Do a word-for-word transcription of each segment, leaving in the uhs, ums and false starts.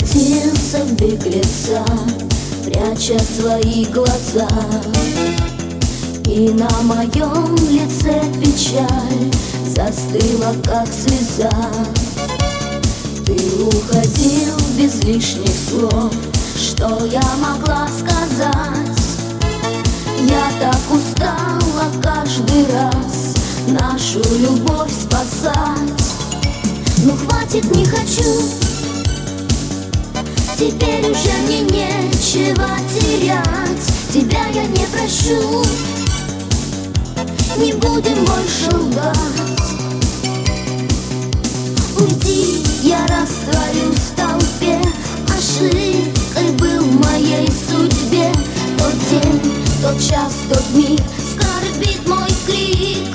превратился в беглеца, пряча свои глаза. И на моем лице печаль застыла, как слеза. Ты уходил без лишних слов, что я могла сказать? Я так устала каждый раз нашу любовь спасать. Ну хватит, не хочу, теперь уже мне нечего терять. Тебя я не прощу, не будем больше лгать. Уйди, я растворюсь в толпе, ошибкой был в моей судьбе. Тот день, тот час, тот миг скорбит мой крик.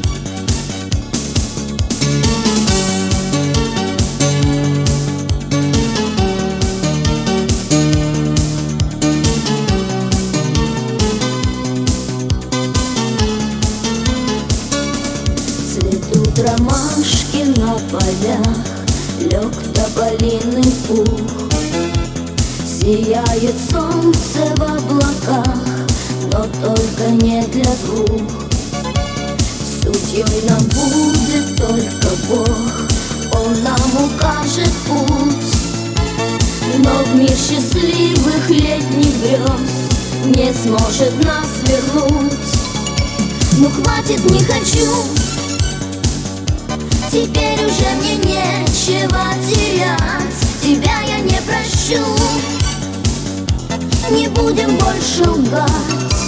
Цветут ромашки на полях, лег тополиный пух. Сияет солнце в облаках, но только не для двух. Судьей нам будет только Бог, Он нам укажет путь. Но в мир счастливых летних грез не сможет нас вернуть. Ну хватит, не хочу, теперь уже мне нечего терять. Тебя я не прощу, не будем больше лгать.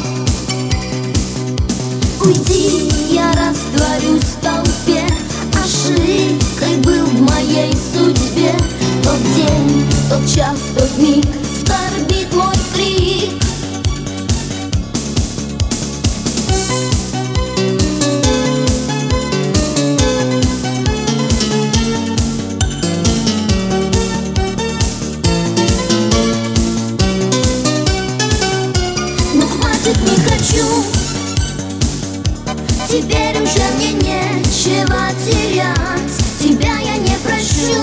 Уйди, я растворюсь в толпе, ошибкой был в моей судьбе. Тот день, тот час, тот миг скорбит мой крик. Не хочу, теперь уже мне нечего терять. Тебя я не прощу,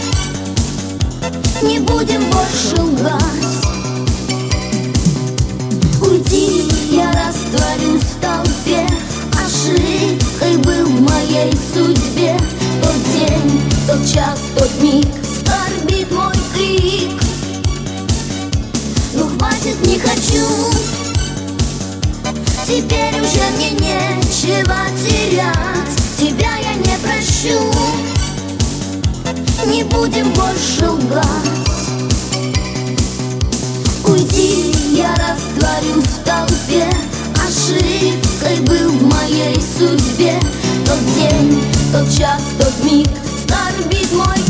не будем больше лгать. Уйди, я растворюсь в толпе, ошибкой был в моей судьбе. Тот день, тот час, тот миг скорбит мой крик. Ну хватит, не хочу, теперь уже мне нечего терять. Тебя я не прощу, не будем больше лгать. Уйди, я растворюсь в толпе, ошибкой был в моей судьбе. Тот день, тот час, тот миг скорбит мой